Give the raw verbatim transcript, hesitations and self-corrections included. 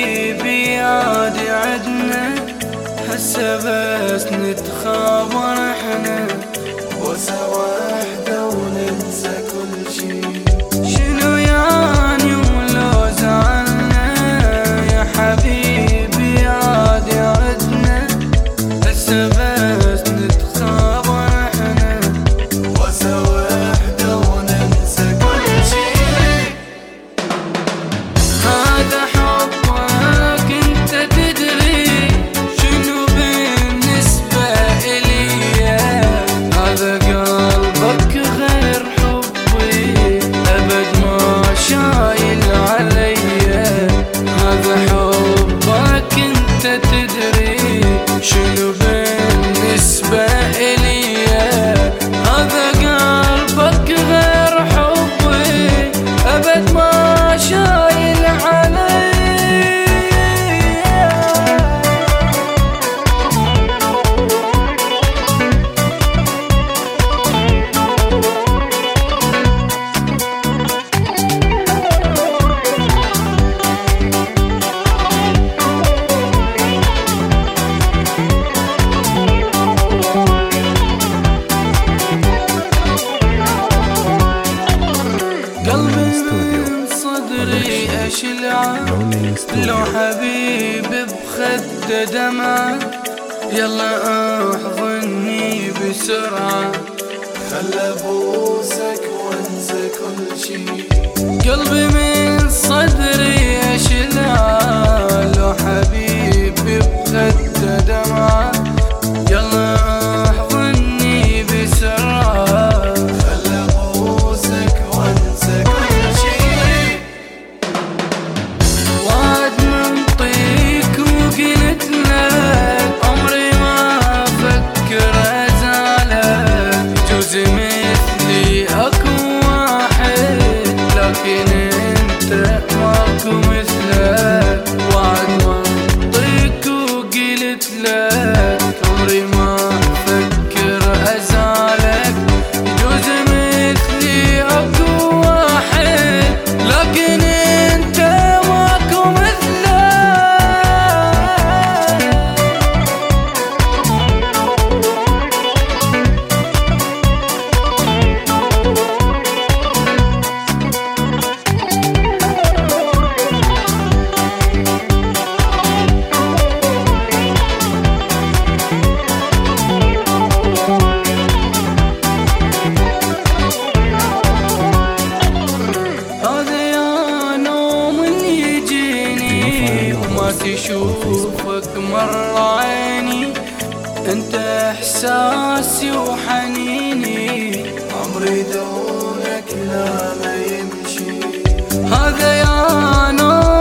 حبيبي عادي عدنا، هسه بس نتخابر احنا وسوا وحدة وننسى كل شي. شنو يعني ولو زعلنا يا حبيبي عادي عدنا، هسه بس نتخابر احنا وسوا وحدة وننسى كل شي. هذا حبك انت تدري شنو بالنسبة إلي، هذا قلبك غير حبي أبد ما شايل علي. هذا حبك انت تدري شنو بالنسبة إلي، هذا قلبك غير حبي أبد ما شايل علي. اشلعه لو حبيبي بخده دمعه، يلا احضني بسرعة خل ابوسك وانسى كل شي. قلبي من صدري اشلعه لو حبيبي بخده دمعه، يلا احضني بسرعة خل ابوسك وانسى كل شي. عمري ما افكر ازعلك، يجوز مثلي اكو واحد لكن انت ماكو مثلك. وعد منطيك وقلت لك عمري ما افكر ازعلك، يجوز مثلي اكو واحد لكن انت ماكو مثلك. تشوفك مرة عيني انت احساسي وحنيني، عمري دونك لا ما يمشي. هذا يا نور